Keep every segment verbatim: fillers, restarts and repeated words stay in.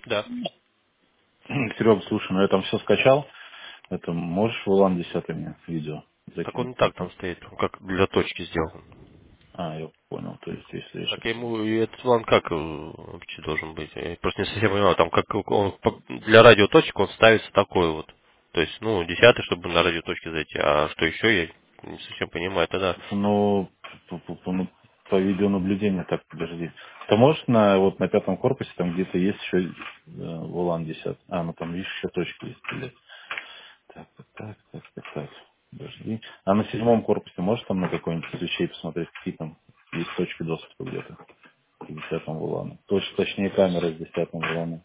Да. Серега, слушай, ну я там все скачал. Это можешь в Улан десятый мне видео Так он закинуть? и так там стоит, он как для точки сделан. А, я понял. То есть, если я Так сейчас... я ему и этот план как э, вообще должен быть? Я просто не совсем понимаю, там как он по- для радиоточек он ставится такой вот. То есть, ну, десятый, чтобы на радиоточке зайти, а что еще я не совсем понимаю, тогда. Ну, по, по- по- ну, по видеонаблюдению, так, подожди. Ты можешь на, вот на пятом корпусе, там где-то есть еще э, Улан десятый? А, ну там, видишь, еще точки есть, блядь. Так, так, так, так, так, так. Подожди. А на седьмом корпусе можешь там на какой-нибудь из вещей посмотреть, какие там есть точки доступа где-то к десятому Улану? Точ, точнее, камера с десятым Уланом.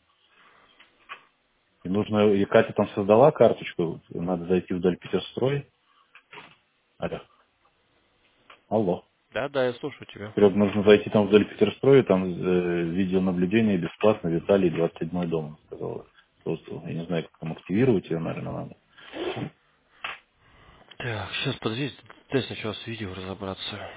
И нужно, и Катя там создала карточку, надо зайти вдоль Питерстрой. Алло. Алло. Да, да, я слушаю тебя. Серег, нужно зайти там вдоль Питерстроя, там э, видеонаблюдение бесплатно, Виталий, двадцать седьмой дом, сказала. Создал. Я не знаю, как там активировать ее, наверное, надо. Так, сейчас подожди, дай сначала с видео разобраться.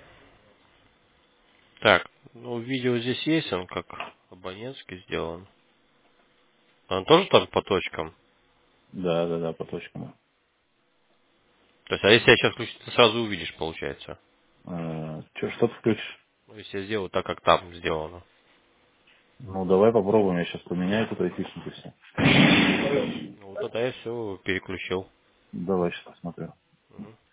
Так, ну видео здесь есть, он как абонентский сделан. Он тоже там по точкам? Да, да, да, по точкам. То есть, а если я сейчас включу, ты сразу увидишь, получается. Э, что, что ты включишь? Ну, если я сделаю так, как там сделано. Ну, давай попробуем, я сейчас поменяю тут айтишник и все. Ну, тогда я все переключил. Давай сейчас посмотрю.